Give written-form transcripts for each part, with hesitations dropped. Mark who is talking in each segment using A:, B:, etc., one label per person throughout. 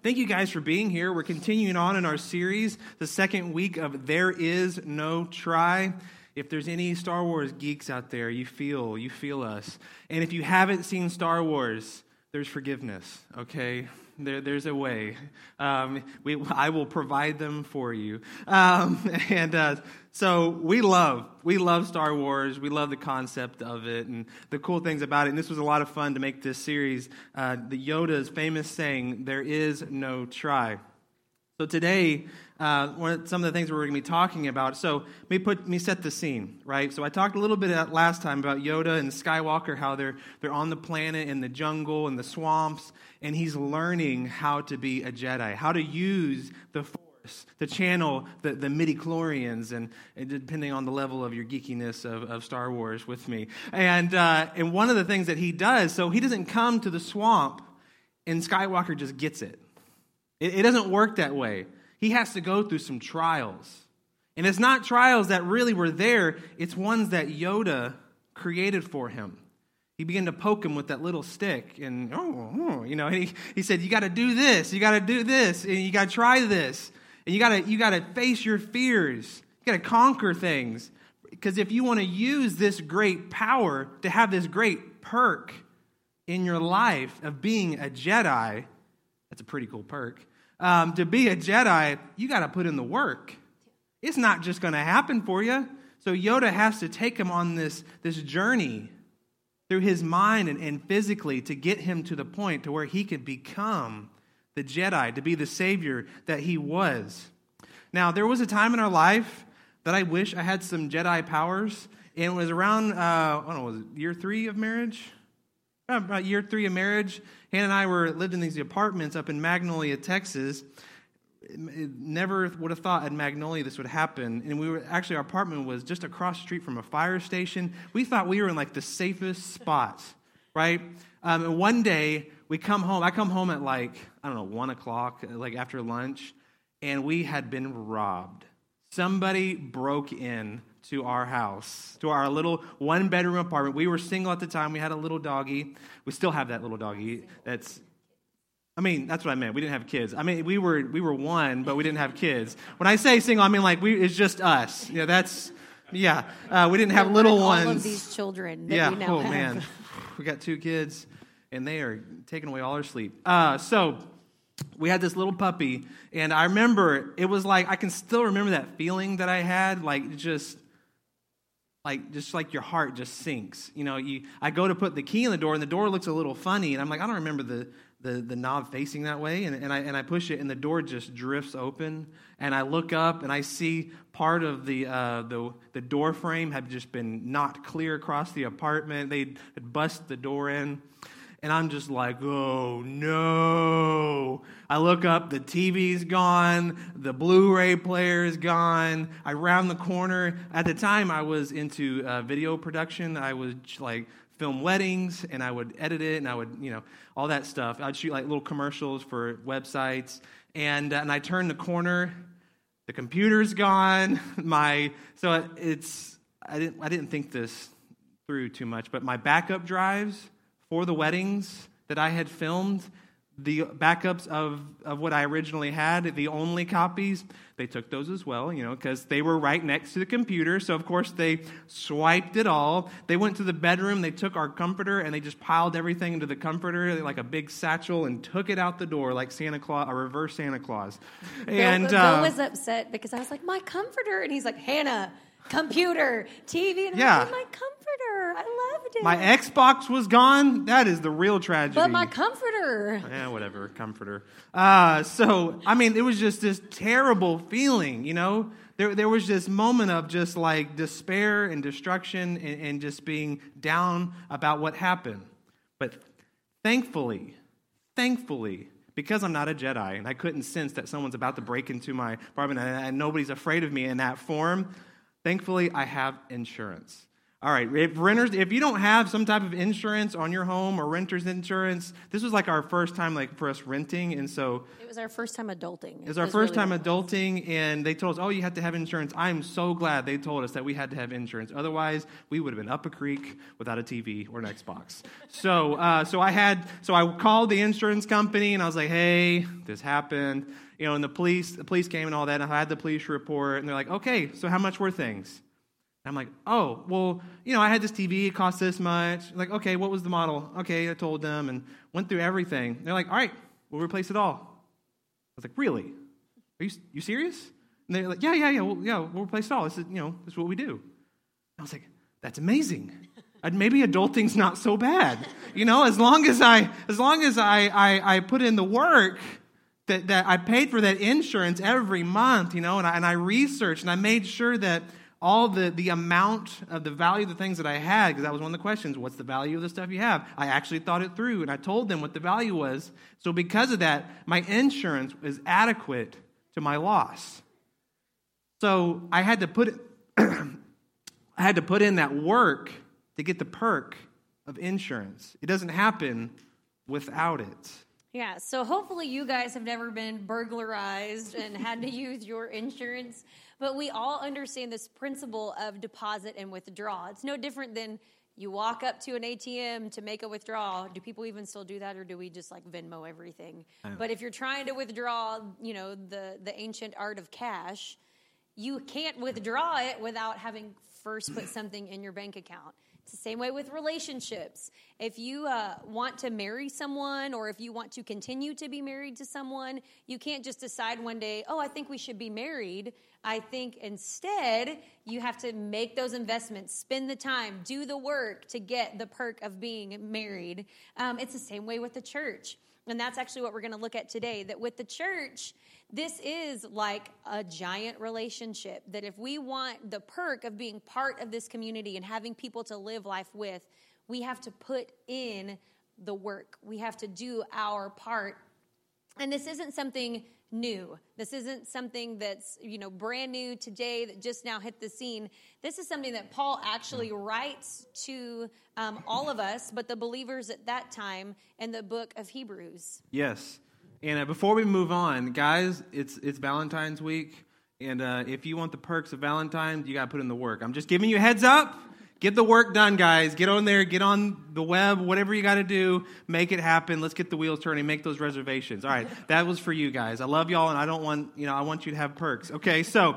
A: Thank you guys for being here. We're continuing on in our series, the second week of There Is No Try. If there's any Star Wars geeks out there, you feel us. And if you haven't seen Star Wars, there's forgiveness, okay? There's a way. I will provide them for you. So we love Star Wars. We love the concept of it and the cool things about it. And this was a lot of fun to make this series. The Yoda's famous saying, "There is no try." So today, some of the things we're going to be talking about. So let me set the scene, right? So I talked a little bit last time about Yoda and Skywalker, how they're on the planet in the jungle and the swamps, and he's learning how to be a Jedi, how to use the Force to channel the midichlorians, and depending on the level of your geekiness of Star Wars with me. And one of the things that he does, so he doesn't come to the swamp and Skywalker just gets it. It doesn't work that way. He has to go through some trials. And it's not trials that really were there. It's ones that Yoda created for him. He began to poke him with that little stick. And, and he said, you got to do this. You got to do this. And you got to try this. And you got to face your fears. You got to conquer things. Because if you want to use this great power to have this great perk in your life of being a Jedi, that's a pretty cool perk. To be a Jedi, you got to put in the work. It's not just going to happen for you. So Yoda has to take him on this journey through his mind and physically to get him to the point to where he could become the Jedi, to be the Savior that he was. Now, there was a time in our life that I wish I had some Jedi powers, and it was around, was it year 3 of marriage? About year 3 of marriage, Hannah and I lived in these apartments up in Magnolia, Texas. Never would have thought at Magnolia this would happen. And our apartment was just across the street from a fire station. We thought we were in like the safest spot, right? And one day I come home at 1 o'clock, like after lunch, and we had been robbed. Somebody broke in to our house, to our little one-bedroom apartment. We were single at the time. We had a little doggy. We still have that little doggy. That's what I meant. We didn't have kids. We were one, but we didn't have kids. When I say single, I mean it's just us. We didn't have little ones.
B: All of these children that we now have.
A: Man. We got 2 kids, and they are taking away all our sleep. So we had this little puppy, and I remember it was like, I can still remember that feeling that I had, just like your heart just sinks. I go to put the key in the door, and the door looks a little funny, and I'm like, I don't remember the knob facing that way, and I push it, and the door just drifts open, and I look up, and I see part of the door frame had just been knocked clear across the apartment. They had busted the door in. And I'm just like, oh, no. I look up, the TV's gone, the Blu-ray player is gone. I round the corner. At the time, I was into video production. I would, film weddings, and I would edit it, and I would, all that stuff. I'd shoot, little commercials for websites. And I turned the corner. The computer's gone. I didn't think this through too much, but my backup drives for the weddings that I had filmed, the backups of what I originally had, the only copies, they took those as well, because they were right next to the computer. So, of course, they swiped it all. They went to the bedroom, they took our comforter, and they just piled everything into the comforter like a big satchel and took it out the door like Santa Claus, a reverse Santa Claus.
B: And Bill was upset because I was like, my comforter. And he's like, Hannah, computer, TV. And I was like, my comforter. I loved it.
A: My Xbox was gone. That is the real tragedy.
B: But my comforter.
A: Yeah, whatever, comforter. It was just this terrible feeling, There was this moment of just like despair and destruction and just being down about what happened. But thankfully, because I'm not a Jedi and I couldn't sense that someone's about to break into my apartment and nobody's afraid of me in that form, thankfully I have insurance. All right, if you don't have some type of insurance on your home or renter's insurance, this was like our first time for us renting, and so
B: it was our first time adulting.
A: It was our first time adulting, and they told us, you have to have insurance. I am so glad they told us that we had to have insurance. Otherwise, we would have been up a creek without a TV or an Xbox. So I called the insurance company, and I was like, hey, this happened. And the police came and all that, and I had the police report, and they're like, okay, so how much were things? And I'm like, oh, well, I had this TV, it cost this much. Like, okay, what was the model? Okay, I told them and went through everything. They're like, all right, we'll replace it all. I was like, really? Are you serious? And they're like, yeah, we'll replace it all. This is what we do. And I was like, that's amazing. Maybe adulting's not so bad. As long as I put in the work that I paid for that insurance every month, and I researched and I made sure that all the amount of the value of the things that I had, because that was one of the questions, what's the value of the stuff you have? I actually thought it through, and I told them what the value was. So because of that, my insurance is adequate to my loss. So I had to put in that work to get the perk of insurance. It doesn't happen without it.
B: Yeah, so hopefully you guys have never been burglarized and had to use your insurance, but we all understand this principle of deposit and withdrawal. It's no different than you walk up to an ATM to make a withdrawal. Do people even still do that, or do we just Venmo everything? But if you're trying to withdraw, the ancient art of cash, you can't withdraw it without having first put something in your bank account. It's the same way with relationships. If you want to marry someone, or if you want to continue to be married to someone, you can't just decide one day, I think we should be married. I think instead you have to make those investments, spend the time, do the work to get the perk of being married. It's the same way with the church. And that's actually what we're going to look at today, that with the church, this is like a giant relationship, that if we want the perk of being part of this community and having people to live life with, we have to put in the work. We have to do our part. And this isn't something new. This isn't something that's, brand new today that just now hit the scene. This is something that Paul actually writes to all of us, but the believers at that time in the book of Hebrews.
A: Yes. And before we move on, guys, it's Valentine's week, and if you want the perks of Valentine's, you got to put in the work. I'm just giving you a heads up. Get the work done, guys. Get on there. Get on the web. Whatever you got to do, make it happen. Let's get the wheels turning. Make those reservations. All right, that was for you guys. I love y'all, and I don't want I want you to have perks. Okay, so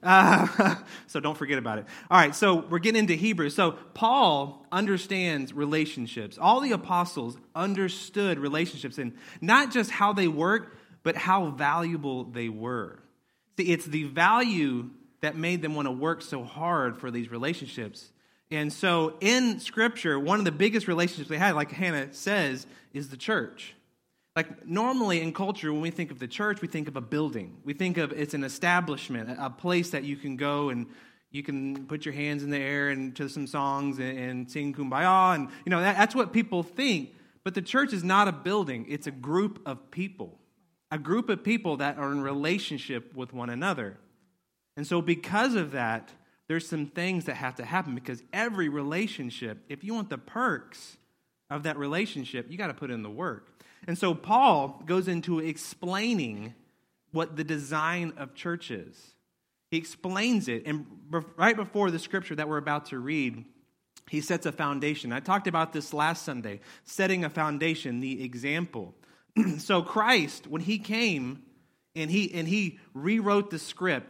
A: don't forget about it. All right, so we're getting into Hebrews. So Paul understands relationships. All the apostles understood relationships, and not just how they work, but how valuable they were. See, it's the value that made them want to work so hard for these relationships. And so in Scripture, one of the biggest relationships they had, like Hannah says, is the church. Normally in culture, when we think of the church, we think of a building. We think of it's an establishment, a place that you can go and you can put your hands in the air and to some songs and sing Kumbaya. And, that's what people think. But the church is not a building. It's a group of people that are in relationship with one another. And so because of that, there's some things that have to happen, because every relationship, if you want the perks of that relationship, you got to put in the work. And so Paul goes into explaining what the design of church is. He explains it, and right before the scripture that we're about to read, he sets a foundation. I talked about this last Sunday, setting a foundation, the example. So Christ, when he came and he rewrote the script,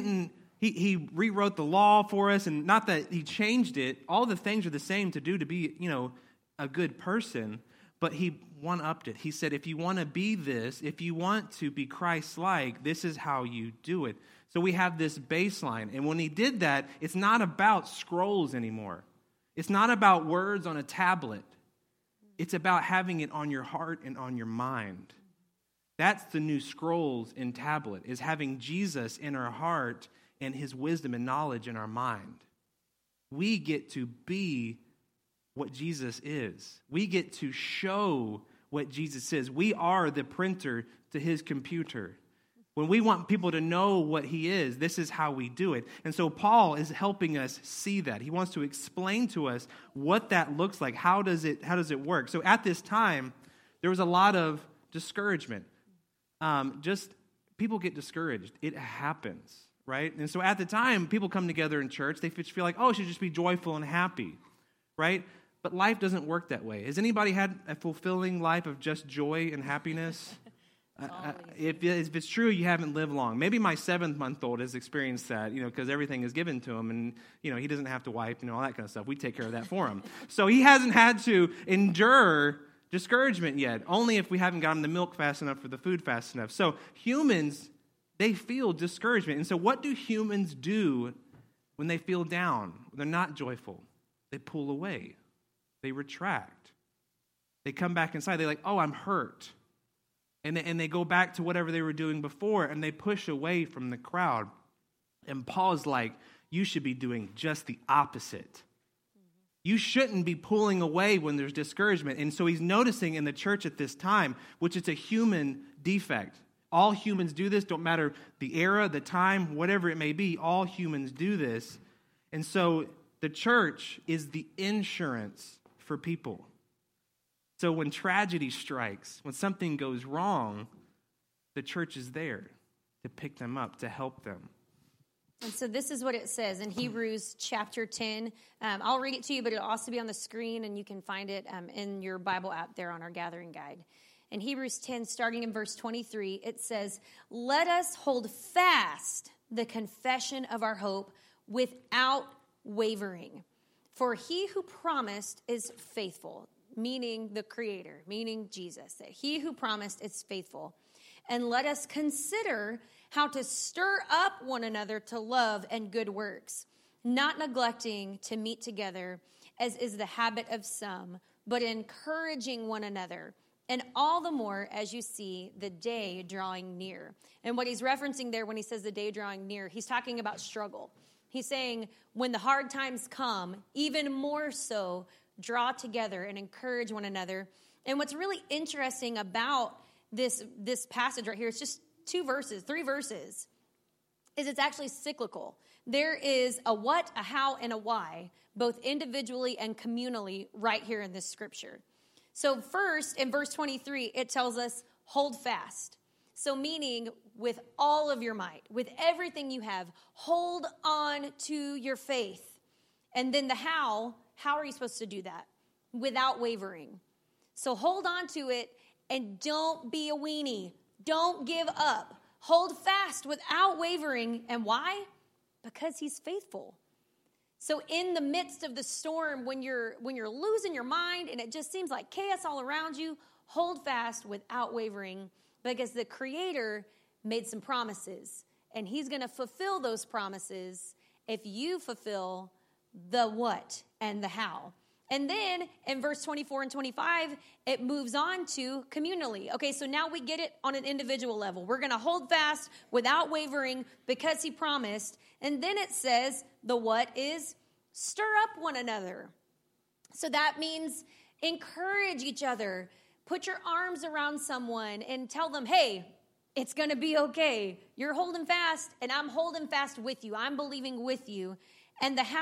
A: He rewrote the law for us, and not that he changed it. All the things are the same to do to be, a good person, but he one-upped it. He said, if you want to be this, if you want to be Christ-like, this is how you do it. So we have this baseline, and when he did that, it's not about scrolls anymore. It's not about words on a tablet. It's about having it on your heart and on your mind. That's the new scrolls in tablet, is having Jesus in our heart and his wisdom and knowledge in our mind. We get to be what Jesus is. We get to show what Jesus is. We are the printer to his computer. When we want people to know what he is, this is how we do it. And so Paul is helping us see that. He wants to explain to us what that looks like. How does it work? So at this time, there was a lot of discouragement. Just people get discouraged. It happens, right? And so at the time, people come together in church. They feel like, oh, it should just be joyful and happy, right? But life doesn't work that way. Has anybody had a fulfilling life of just joy and happiness? If it's true, you haven't lived long. Maybe my 7-month-old has experienced that, because everything is given to him, and, he doesn't have to wipe, all that kind of stuff. We take care of that for him. So he hasn't had to endure discouragement yet, only if we haven't gotten the milk fast enough or the food fast enough. So humans, they feel discouragement. And so what do humans do when they feel down? They're not joyful. They pull away. They retract. They come back inside. They're like, oh, I'm hurt. And they go back to whatever they were doing before, and they push away from the crowd. And Paul's like, you should be doing just the opposite. You shouldn't be pulling away when there's discouragement. And so he's noticing in the church at this time, which is a human defect. All humans do this, don't matter the era, the time, whatever it may be, all humans do this. And so the church is the insurance for people. So when tragedy strikes, when something goes wrong, the church is there to pick them up, to help them.
B: And so this is what it says in Hebrews chapter 10. I'll read it to you, but it'll also be on the screen, and you can find it in your Bible app there on our gathering guide. In Hebrews 10, starting in verse 23, it says, "Let us hold fast the confession of our hope without wavering. For he who promised is faithful," meaning the Creator, meaning Jesus, that he who promised is faithful. "And let us consider how to stir up one another to love and good works, not neglecting to meet together, as is the habit of some, but encouraging one another, and all the more as you see the day drawing near." And what he's referencing there when he says the day drawing near, he's talking about struggle. He's saying when the hard times come, even more so, draw together and encourage one another. And what's really interesting about this passage right here, it's just 3 verses, is it's actually cyclical. There is a what, a how, and a why, both individually and communally right here in this scripture. So first, in verse 23, it tells us, hold fast. So meaning with all of your might, with everything you have, hold on to your faith. And then the how are you supposed to do that? Without wavering. So hold on to it and don't be a weenie. Don't give up. Hold fast without wavering. And why? Because he's faithful. So in the midst of the storm, when you're losing your mind and it just seems like chaos all around you, hold fast without wavering, because the Creator made some promises, and he's going to fulfill those promises if you fulfill the what and the how. And then in verse 24 and 25, it moves on to communally. Okay, so now we get it on an individual level. We're going to hold fast without wavering because he promised. And then it says the what is stir up one another. So that means encourage each other. Put your arms around someone and tell them, hey, it's going to be okay. You're holding fast and I'm holding fast with you. I'm believing with you. And the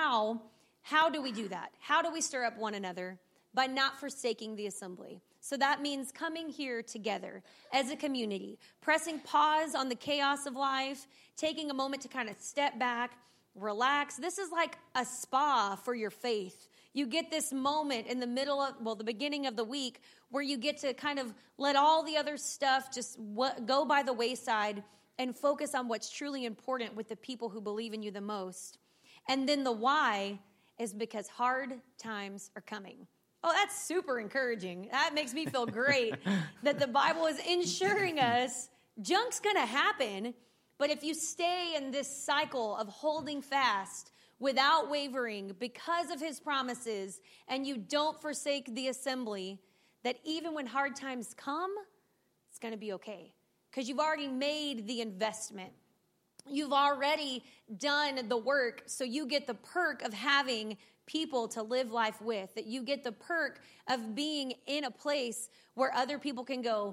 B: how do we do that? How do we stir up one another? By not forsaking the assembly. So that means coming here together as a community, pressing pause on the chaos of life, taking a moment to kind of step back, relax. This is like a spa for your faith. You get this moment in the the beginning of the week where you get to kind of let all the other stuff just go by the wayside and focus on what's truly important with the people who believe in you the most. And then the why is because hard times are coming. Oh, that's super encouraging. That makes me feel great that the Bible is ensuring us junk's going to happen, but if you stay in this cycle of holding fast without wavering because of his promises, and you don't forsake the assembly, that even when hard times come, it's going to be okay because you've already made the investment. You've already done the work, so you get the perk of having people to live life with, that you get the perk of being in a place where other people can go,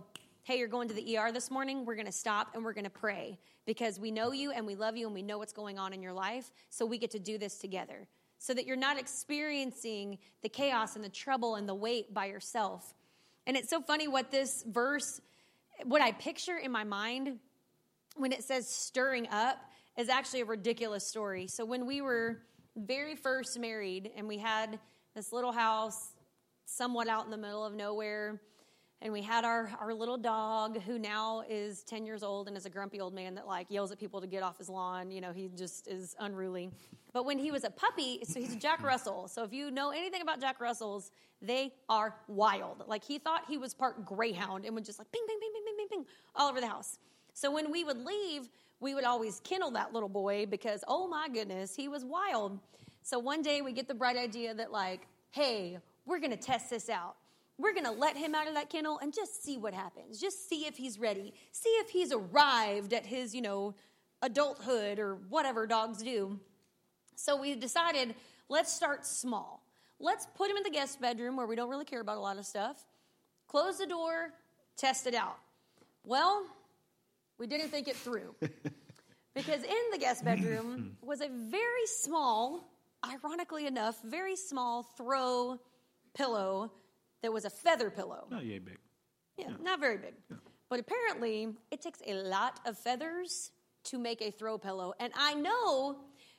B: hey, you're going to the ER this morning, we're going to stop and we're going to pray because we know you and we love you and we know what's going on in your life, so we get to do this together so that you're not experiencing the chaos and the trouble and the weight by yourself. And it's so funny what this verse, what I picture in my mind when it says stirring up is actually a ridiculous story. So when we were very first married and we had this little house somewhat out in the middle of nowhere, and we had our little dog who now is 10 years old and is a grumpy old man that like yells at people to get off his lawn. You know, he just is unruly. But when he was a puppy, so he's a Jack Russell. So if you know anything about Jack Russells, they are wild. Like he thought he was part greyhound and would just like ping, ping, ping, ping, ping, ping, ping, all over the house. So when we would leave, we would always kennel that little boy because, oh my goodness, he was wild. So one day we get the bright idea that like, hey, we're going to test this out. We're going to let him out of that kennel and just see what happens. Just see if he's ready. See if he's arrived at his, adulthood or whatever dogs do. So we decided, let's start small. Let's put him in the guest bedroom where we don't really care about a lot of stuff. Close the door, test it out. Well, we didn't think it through. Because in the guest bedroom was a very small, ironically enough, very small throw pillow that was a feather pillow.
A: Not yay big.
B: Yeah, not very big. Yeah. But apparently, it takes a lot of feathers to make a throw pillow. And I know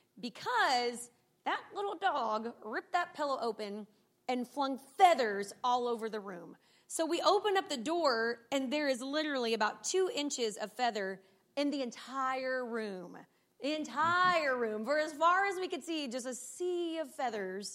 B: because that little dog ripped that pillow open and flung feathers all over the room. So we open up the door, and there is literally about 2 inches of feather in the entire room. The entire room. For as far as we could see, just a sea of feathers.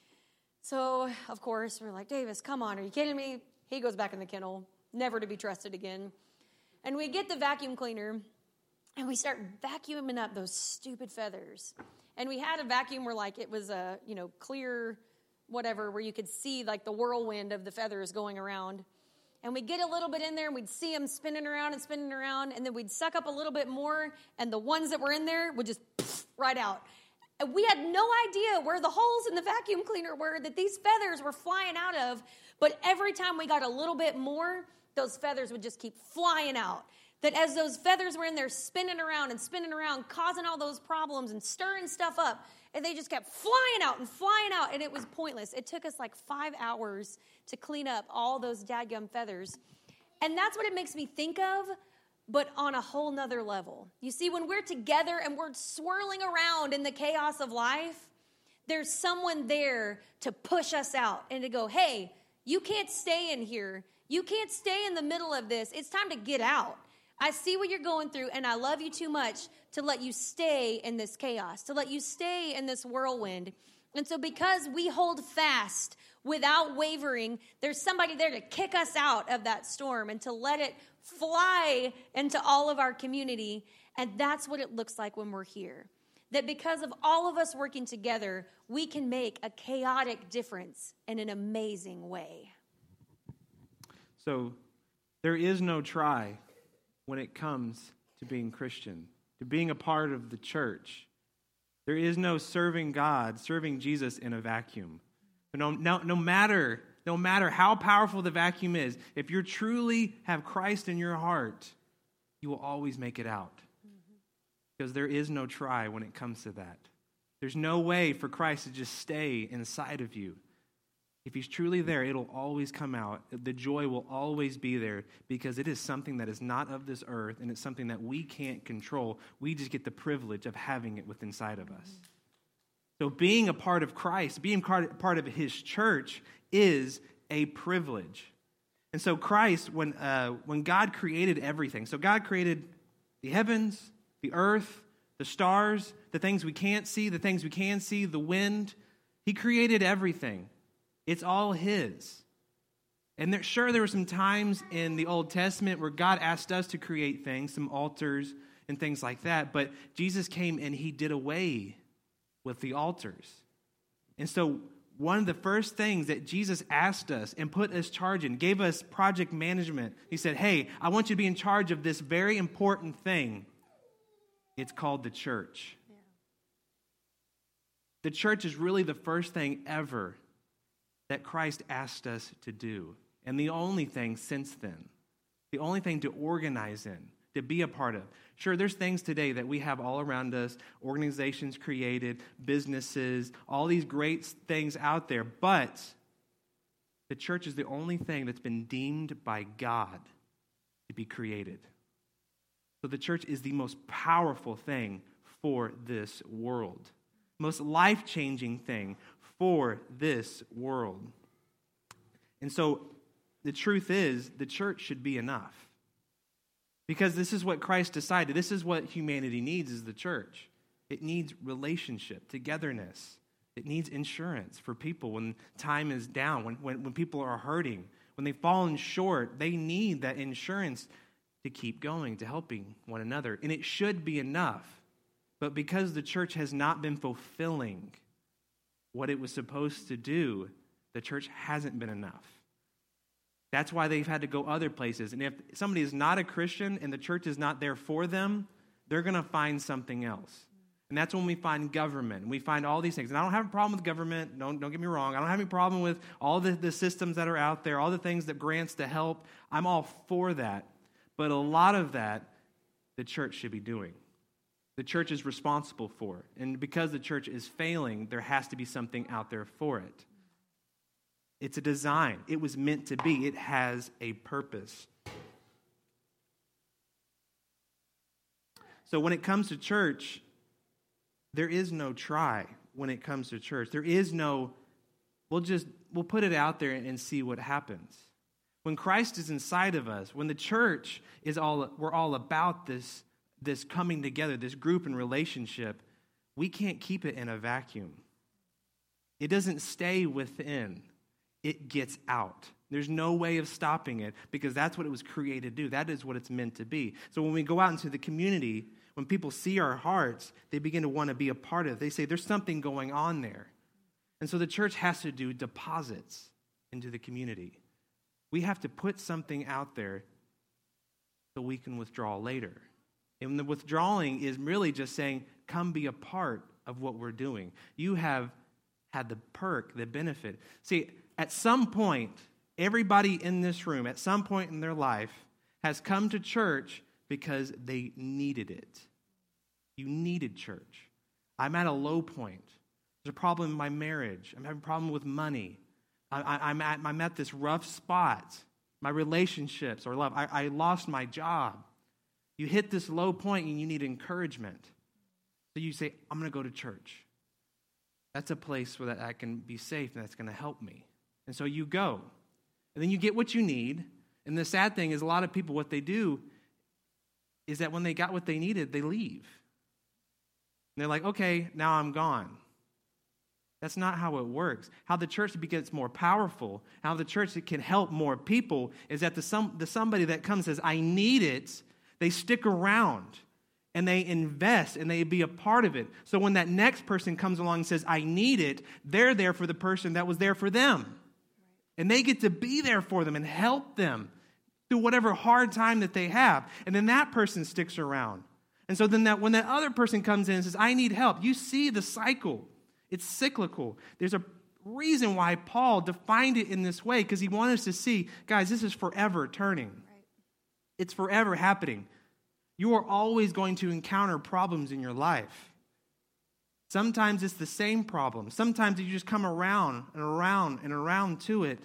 B: So, of course, we're like, Davis, come on, are you kidding me? He goes back in the kennel, never to be trusted again. And we get the vacuum cleaner, and we start vacuuming up those stupid feathers. And we had a vacuum where, like, it was a, clear whatever, where you could see, like, the whirlwind of the feathers going around. And we'd get a little bit in there, and we'd see them spinning around, and then we'd suck up a little bit more, and the ones that were in there would just right out. We had no idea where the holes in the vacuum cleaner were that these feathers were flying out of, but every time we got a little bit more, those feathers would just keep flying out. That as those feathers were in there spinning around, causing all those problems and stirring stuff up, and they just kept flying out, and it was pointless. It took us like 5 hours to clean up all those dadgum feathers. And that's what it makes me think of, but on a whole nother level. You see, when we're together and we're swirling around in the chaos of life, there's someone there to push us out and to go, hey, you can't stay in here. You can't stay in the middle of this. It's time to get out. I see what you're going through, and I love you too much to let you stay in this chaos, to let you stay in this whirlwind. And so because we hold fast without wavering, there's somebody there to kick us out of that storm and to let it fly into all of our community. And that's what it looks like when we're here. That because of all of us working together, we can make a chaotic difference in an amazing way.
A: So there is no try when it comes to being Christian, to being a part of the church. There is no serving God, serving Jesus in a vacuum. No matter how powerful the vacuum is, if you truly have Christ in your heart, you will always make it out. Because there is no try when it comes to that. There's no way for Christ to just stay inside of you. If he's truly there, it'll always come out. The joy will always be there because it is something that is not of this earth, and it's something that we can't control. We just get the privilege of having it within inside of us. So being a part of Christ, being part of his church is a privilege. And so Christ, when God created everything, so God created the heavens, the earth, the stars, the things we can't see, the things we can see, the wind. He created everything. It's all his. And there were some times in the Old Testament where God asked us to create things, some altars and things like that. But Jesus came and he did away with the altars. And so one of the first things that Jesus asked us and put us charge in, gave us project management. He said, hey, I want you to be in charge of this very important thing. It's called the church. Yeah. The church is really the first thing ever that Christ asked us to do, and the only thing since then. the only thing to organize in, to be a part of. Sure, there's things today that we have all around us, organizations created, businesses, all these great things out there, but the church is the only thing that's been deemed by God to be created. So the church is the most powerful thing for this world, most life-changing thing for this world. And so the truth is, the church should be enough. Because this is what Christ decided. This is what humanity needs, is the church. It needs relationship, togetherness. It needs insurance for people when time is down, when people are hurting, when they've fallen short. They need that insurance to keep going, to helping one another. And it should be enough. But because the church has not been fulfilling what it was supposed to do, the church hasn't been enough. That's why they've had to go other places. And if somebody is not a Christian and the church is not there for them, they're going to find something else. And that's when we find government. We find all these things. And I don't have a problem with government. Don't get me wrong. I don't have any problem with all the systems that are out there, all the things that grants to help. I'm all for that. But a lot of that, the church should be doing. The church is responsible for it. And because the church is failing, there has to be something out there for it. It's a design. It was meant to be. It has a purpose. So when it comes to church, there is no try when it comes to church. There is no, we'll put it out there and see what happens. When Christ is inside of us, when the church is we're all about this coming together, this group and relationship, we can't keep it in a vacuum. It doesn't stay within. It gets out. There's no way of stopping it because that's what it was created to do. That is what it's meant to be. So when we go out into the community, when people see our hearts, they begin to want to be a part of it. They say, there's something going on there. And so the church has to do deposits into the community. We have to put something out there so we can withdraw later. And the withdrawing is really just saying, come be a part of what we're doing. You have had the perk, the benefit. See, at some point, everybody in this room, at some point in their life, has come to church because they needed it. You needed church. I'm at a low point. There's a problem in my marriage. I'm having a problem with money. I'm at this rough spot. My relationships or love. I lost my job. You hit this low point and you need encouragement. So you say, I'm going to go to church. That's a place where I can be safe and that's going to help me. And so you go. And then you get what you need. And the sad thing is a lot of people, what they do is that when they got what they needed, they leave. And they're like, okay, now I'm gone. That's not how it works. How the church gets more powerful, how the church can help more people is that the somebody that comes and says, I need it, they stick around and they invest and they be a part of it. So when that next person comes along and says, I need it, they're there for the person that was there for them. And they get to be there for them and help them through whatever hard time that they have. And then that person sticks around. And so then when that other person comes in and says, I need help, you see the cycle. It's cyclical. There's a reason why Paul defined it in this way, because he wanted us to see, guys, this is forever turning. Right. It's forever happening. You are always going to encounter problems in your life. Sometimes it's the same problem. Sometimes you just come around and around and around to it,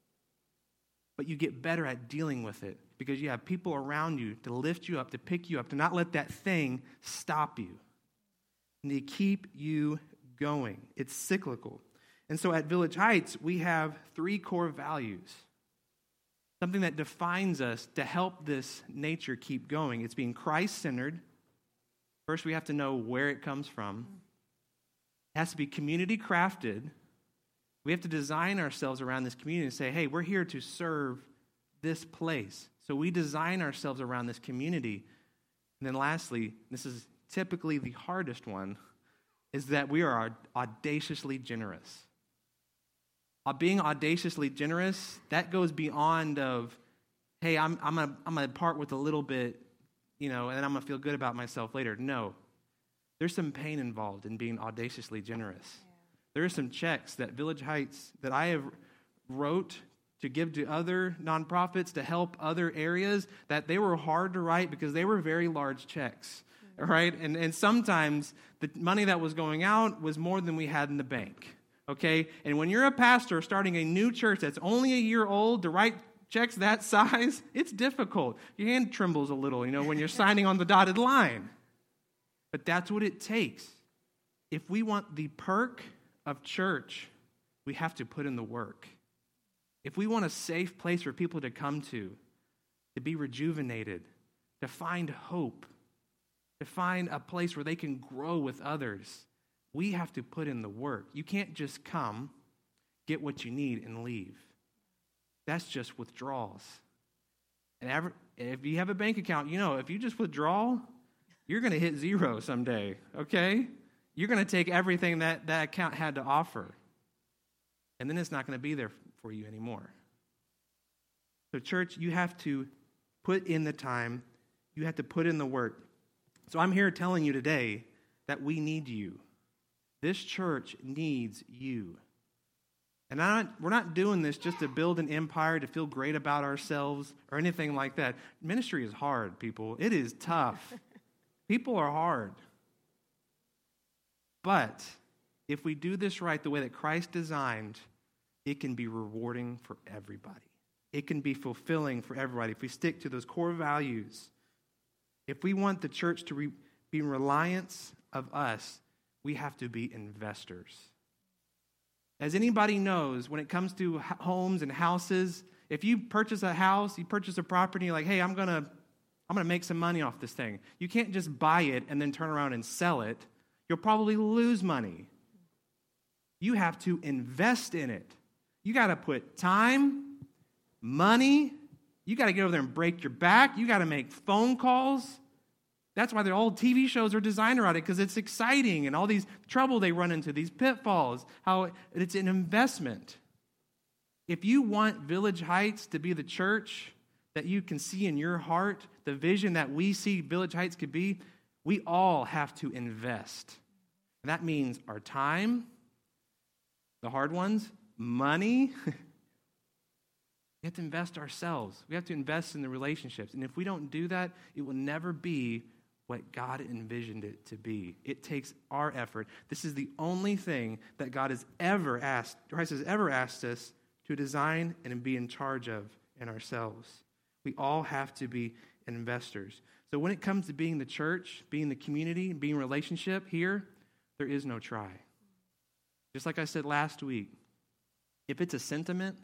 A: but you get better at dealing with it because you have people around you to lift you up, to pick you up, to not let that thing stop you, and to keep you going. It's cyclical. And so at Village Heights, we have 3 core values. Something that defines us to help this nature keep going. It's being Christ-centered. First, we have to know where it comes from. It has to be community crafted. We have to design ourselves around this community and say, hey, we're here to serve this place. So we design ourselves around this community. And then lastly, this is typically the hardest one, is that we are audaciously generous. Being audaciously generous, that goes beyond of, hey, I'm gonna part with a little bit, and then I'm gonna feel good about myself later. No, there's some pain involved in being audaciously generous. Yeah. There are some checks that Village Heights that I have wrote to give to other nonprofits, to help other areas, that they were hard to write because they were very large checks, right? And sometimes the money that was going out was more than we had in the bank, okay? And when you're a pastor starting a new church that's only a year old, to write checks that size, it's difficult. Your hand trembles a little, when you're signing on the dotted line. But that's what it takes. If we want the perk of church, we have to put in the work. If we want a safe place for people to come to be rejuvenated, to find hope, to find a place where they can grow with others, we have to put in the work. You can't just come, get what you need, and leave. That's just withdrawals. And if you have a bank account, if you just withdraw, you're going to hit zero someday, okay? You're going to take everything that account had to offer. And then it's not going to be there for you anymore. So church, you have to put in the time. You have to put in the work. So I'm here telling you today that we need you. This church needs you. And we're not doing this just to build an empire, to feel great about ourselves or anything like that. Ministry is hard, people. It is tough. People are hard. But if we do this right, the way that Christ designed, it can be rewarding for everybody. It can be fulfilling for everybody if we stick to those core values. If we want the church to be in reliance of us, we have to be investors. As anybody knows, when it comes to homes and houses, if you purchase a house, you purchase a property, you're like, hey, I'm gonna make some money off this thing. You can't just buy it and then turn around and sell it. You'll probably lose money. You have to invest in it. You got to put time, money. You got to get over there and break your back. You got to make phone calls. That's why the old TV shows are designed around it, because it's exciting and all these trouble they run into, these pitfalls, how it's an investment. If you want Village Heights to be the church that you can see in your heart, the vision that we see Village Heights could be, we all have to invest. And that means our time, the hard ones, money. We have to invest ourselves. We have to invest in the relationships. And if we don't do that, it will never be what God envisioned it to be. It takes our effort. This is the only thing that God has ever asked, Christ has ever asked us to design and be in charge of in ourselves. We all have to be investors. So when it comes to being the church, being the community, being relationship here, there is no try. Just like I said last week, if it's a sentiment,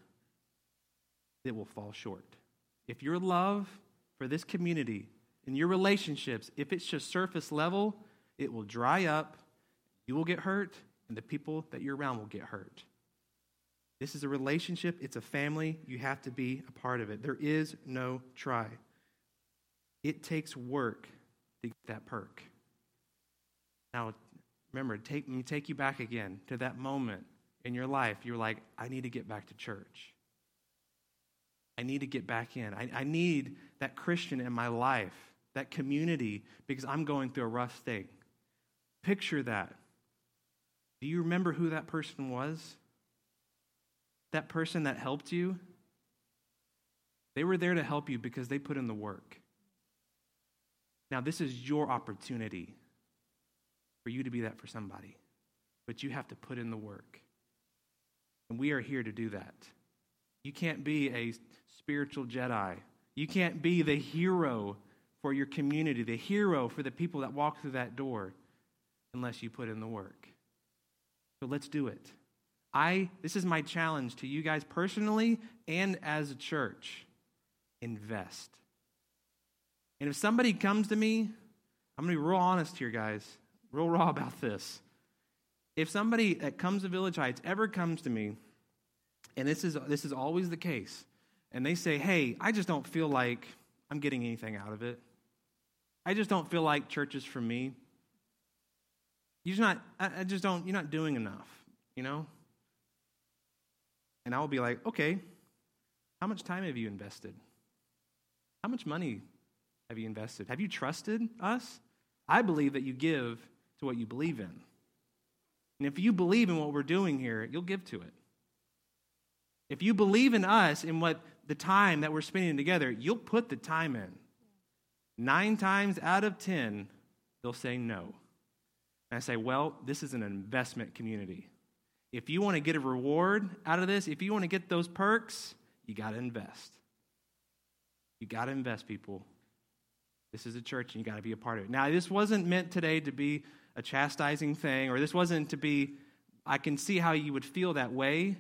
A: it will fall short. If your love for this community and your relationships, if it's just surface level, it will dry up, you will get hurt, and the people that you're around will get hurt. This is a relationship, it's a family, you have to be a part of it. There is no try. It takes work to get that perk. Now, remember, let me take you back again to that moment in your life. You're like, I need to get back to church. I need to get back in. I need that Christian in my life, that community, because I'm going through a rough thing. Picture that. Do you remember who that person was? That person that helped you? They were there to help you because they put in the work. Now, this is your opportunity for you to be that for somebody. But you have to put in the work. And we are here to do that. You can't be a spiritual Jedi. You can't be the hero for your community, the hero for the people that walk through that door, unless you put in the work. So let's do it. This is my challenge to you guys personally and as a church. Invest. And if somebody comes to me, I'm going to be real honest here, guys, real raw about this. If somebody that comes to Village Heights ever comes to me, and this is always the case, and they say, hey, I just don't feel like I'm getting anything out of it. I just don't feel like church is for me. You're not doing enough, And I will be like, okay, how much time have you invested? How much money have you invested? Have you trusted us? I believe that you give to what you believe in. And if you believe in what we're doing here, you'll give to it. If you believe in us, in what the time that we're spending together, you'll put the time in. 9 times out of 10, they'll say no. And I say, well, this is an investment community. If you want to get a reward out of this, if you want to get those perks, you got to invest. You got to invest, people. This is a church, and you got to be a part of it. Now, this wasn't meant today to be a chastising thing, or this wasn't to be, I can see how you would feel that way,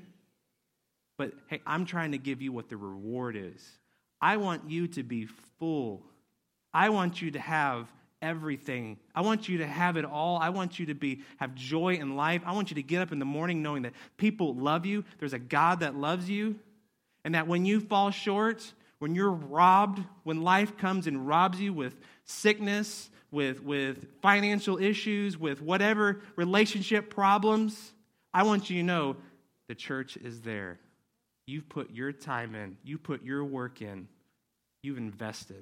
A: but hey, I'm trying to give you what the reward is. I want you to be full. I want you to have everything. I want you to have it all. I want you to have joy in life. I want you to get up in the morning knowing that people love you. There's a God that loves you, and that when you fall short, when you're robbed, when life comes and robs you with sickness, with financial issues, with whatever relationship problems, I want you to know the church is there. You've put your time in. You put your work in. You've invested.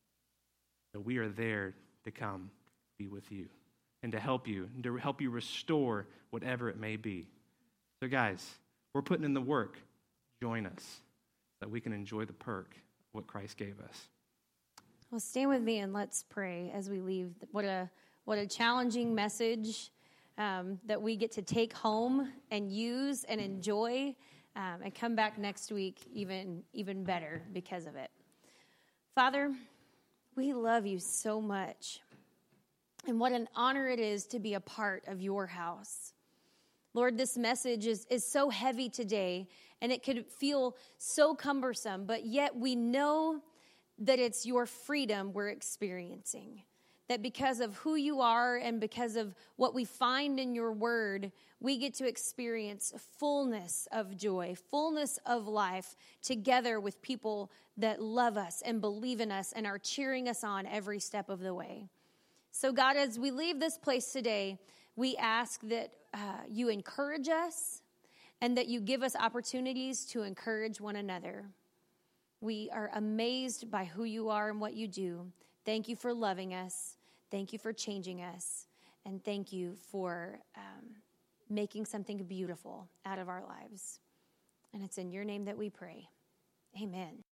A: So we are there to come be with you and to help you restore whatever it may be. So guys, we're putting in the work. Join us so that we can enjoy the perk of what Christ gave us.
B: Well, stand with me and let's pray as we leave. What a challenging message that we get to take home and use and enjoy and come back next week even better because of it. Father, we love you so much. And what an honor it is to be a part of your house. Lord, this message is so heavy today, and it could feel so cumbersome, but yet we know that it's your freedom we're experiencing. That because of who you are and because of what we find in your word, we get to experience fullness of joy, fullness of life together with people that love us and believe in us and are cheering us on every step of the way. So God, as we leave this place today, we ask that you encourage us and that you give us opportunities to encourage one another. We are amazed by who you are and what you do. Thank you for loving us. Thank you for changing us. And thank you for making something beautiful out of our lives. And it's in your name that we pray. Amen.